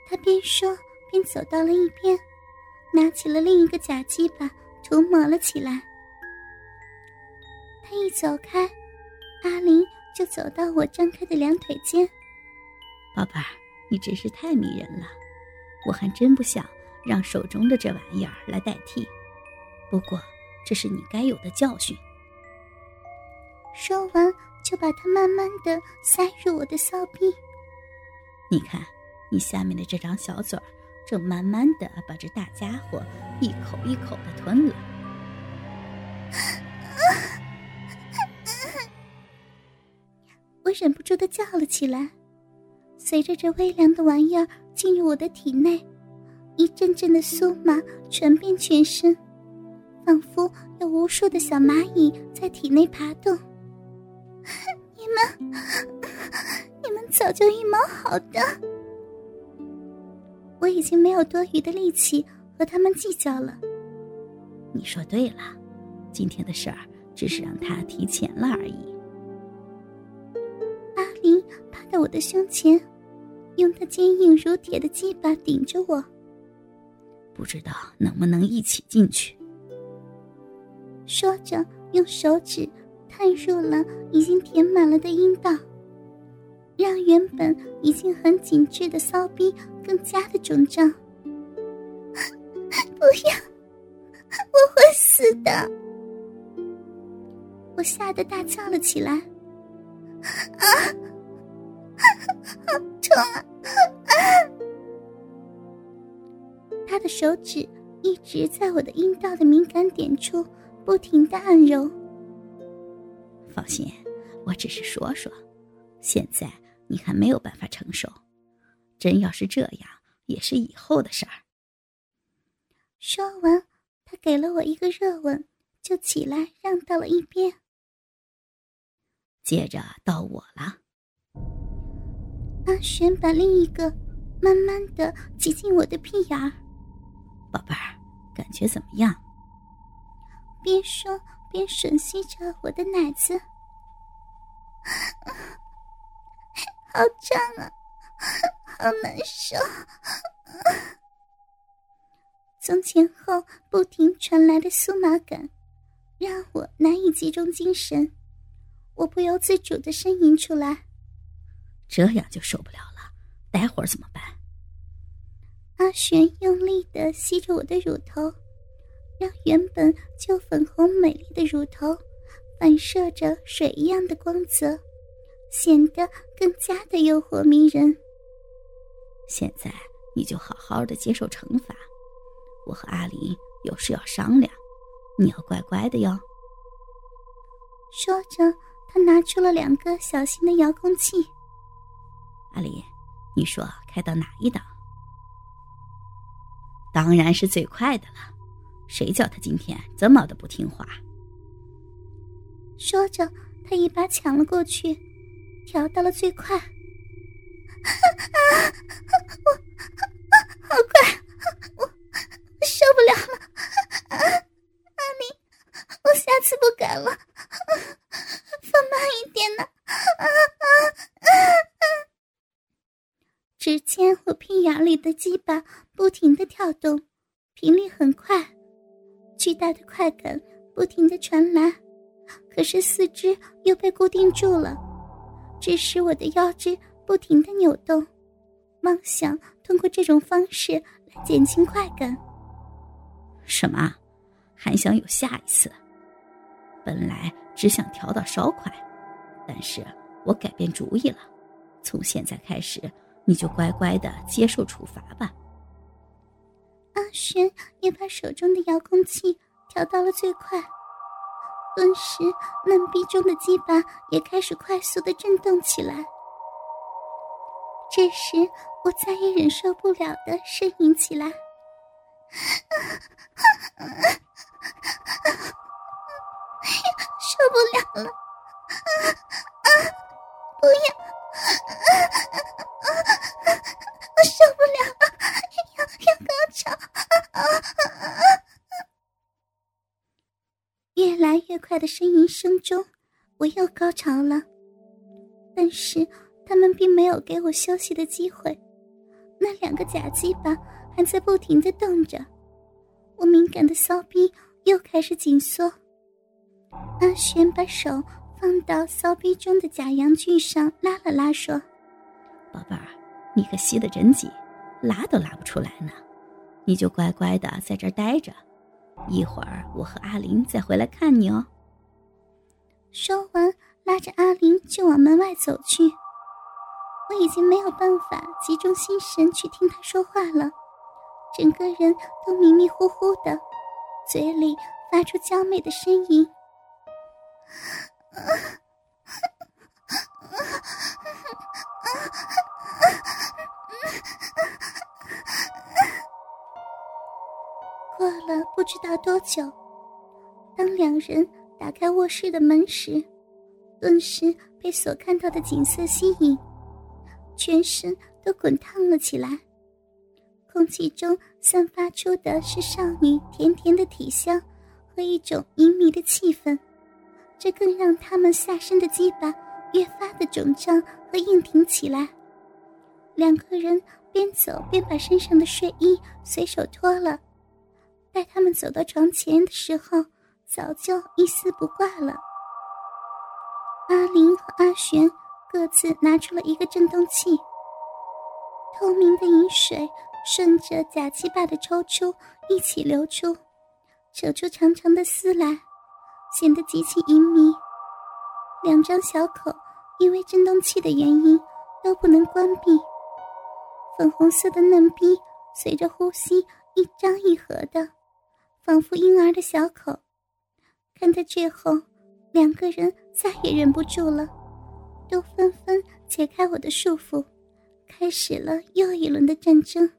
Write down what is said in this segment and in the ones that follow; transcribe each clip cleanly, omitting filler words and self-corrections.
他边说边走到了一边，拿起了另一个假鸡巴涂抹了起来。他一走开，阿玲就走到我张开的两腿间。 宝贝儿，你真是太迷人了，我还真不想让手中的这玩意儿来代替，不过这是你该有的教训。 说完就把它慢慢地塞入我的骚逼。 你看你下面的这张小嘴儿正慢慢地把这大家伙一口一口地吞了。 我忍不住地叫了起来。随着这微凉的玩意儿进入我的体内，一阵阵的酥麻传遍全身，仿佛有无数的小蚂蚁在体内爬动。你们早就预谋好的。我已经没有多余的力气和他们计较了。 你说对了，今天的事儿只是让他提前了而已。 阿玲趴在我的胸前，用她坚硬如铁的鸡巴顶着我。 不知道能不能一起进去。 说着用手指探入了已经填满了的阴道，让原本已经很紧致的骚逼更加的肿胀。不要，我会死的！我吓得大叫了起来。好痛啊！他的手指一直在我的阴道的敏感点处不停地按揉。 放心，我只是说说，现在你还没有办法承受，真要是这样也是以后的事儿。 说完，他给了我一个热吻，就起来让到了一边。 接着到我了。 阿璇把另一个慢慢地挤进我的屁眼儿。 宝贝儿，感觉怎么样？ 边说边吮吸着我的奶子。好胀啊，好难受。从前后不停传来的酥麻感让我难以集中精神，我不由自主地呻吟出来。 这样就受不了了，待会儿怎么办？ 阿璇用力地吸着我的乳头，让原本就粉红美丽的乳头反射着水一样的光泽，显得更加的诱惑迷人。 现在你就好好的接受惩罚，我和阿玲有事要商量，你要乖乖的哟。 说着，他拿出了2个小型的遥控器。 阿玲，你说开到哪一档？当然是最快的了，谁叫他今天这么的不听话。 说着，他一把抢了过去，调到了最快。我好快，我受不了了。阿玲，我下次不敢了，放慢一点呢。只见我屁眼里的鸡巴不停地跳动，频率很快，巨大的快感不停地传来，可是四肢又被固定住了，致使我的腰肢不停地扭动，妄想通过这种方式来减轻快感。 什么？还想有下一次？本来只想调到稍快，但是我改变主意了，从现在开始你就乖乖的接受处罚吧。 阿璇也把手中的遥控器调到了最快，顿时嫩逼中的鸡巴也开始快速的震动起来。这时我再也忍受不了的呻吟起来。受不了了，不要，我受不了了，要高潮。越来越快的呻吟声中，我又高潮了，但是他们并没有给我休息的机会， 那2个假鸡巴还在不停地动着，我敏感的骚逼又开始紧缩。阿璇把手放到骚逼中的假阳具上拉了拉，说： 宝贝儿，你可吸得真紧，拉都拉不出来呢，你就乖乖的在这儿待着，一会儿我和阿玲再回来看你哦。 说完拉着阿玲就往门外走去。我已经没有办法集中心神去听他说话了，整个人都迷迷糊糊的，嘴里发出娇媚的呻吟。过了不知道多久，当2人打开卧室的门时，顿时被所看到的景色吸引，全身都滚烫了起来。空气中散发出的是少女甜甜的体香和一种旖旎的气氛，这更让他们下身的鸡巴越发的肿胀和硬挺起来。2个人边走边把身上的睡衣随手脱了，待他们走到床前的时候，早就一丝不挂了。阿玲和阿璇各自拿出了一个震动器，透明的饮水顺着假鸡巴的抽出一起流出，扯出长长的丝来，显得极其隐秘。2张小口因为震动器的原因都不能关闭，粉红色的嫩逼随着呼吸一张一合的，仿佛婴儿的小口。看到最后，2个人再也忍不住了，都纷纷解开我的束缚，开始了又一轮的战争。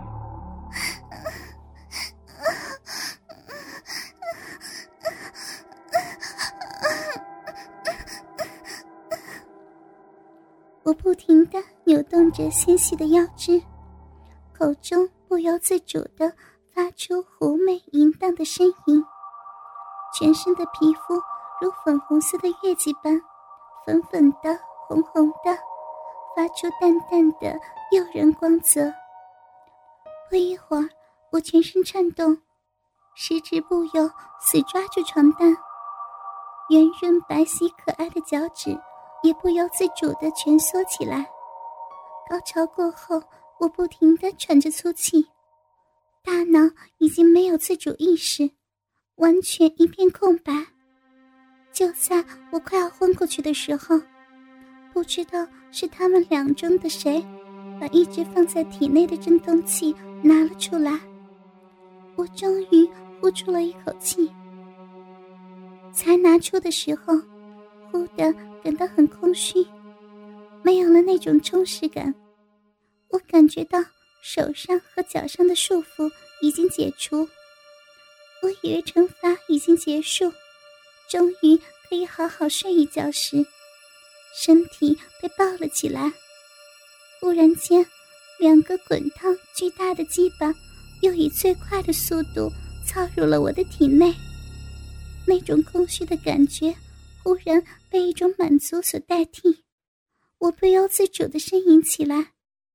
我不停地扭动着纤细的腰肢，口中不由自主地发出狐媚淫荡的呻吟，全身的皮肤如粉红色的月季般粉粉的红红的，发出淡淡的诱人光泽。不一会儿，我全身颤动，食指不由死抓住床单，圆润白皙可爱的脚趾也不由自主地蜷缩起来。高潮过后，我不停地喘着粗气，大脑已经没有自主意识，完全一片空白。就在我快要昏过去的时候，不知道是他们2中的谁把一直放在体内的震动器拿了出来，我终于呼出了一口气。才拿出的时候，忽地感到很空虚，没有了那种充实感。我感觉到手上和脚上的束缚已经解除，我以为惩罚已经结束，终于可以好好睡一觉时，身体被抱了起来。忽然间，2个滚烫巨大的鸡巴又以最快的速度操入了我的体内，那种空虚的感觉忽然被一种满足所代替，我不由自主地呻吟起来。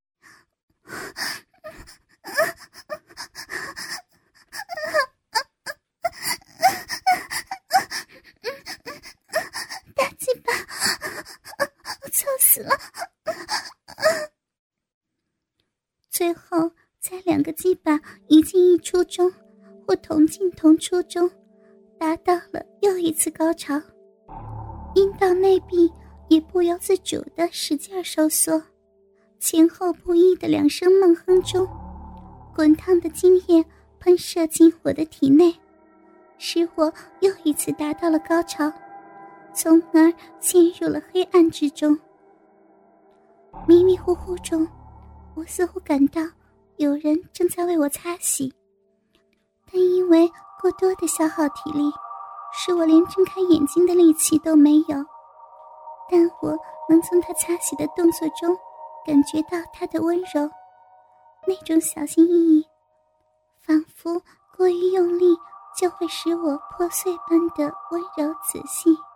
大鸡巴，操死了！最后在2个鸡巴一进一出中，或同进同出中，达到了又一次高潮，阴道内壁也不由自主地使劲收缩，前后不一的2声闷哼中，滚烫的精液喷射进我的体内，使我又一次达到了高潮，从而陷入了黑暗之中。迷迷糊糊中，我似乎感到有人正在为我擦洗，但因为过多的消耗体力，使我连睁开眼睛的力气都没有。但我能从他擦洗的动作中感觉到他的温柔，那种小心翼翼，仿佛过于用力就会使我破碎般的温柔仔细。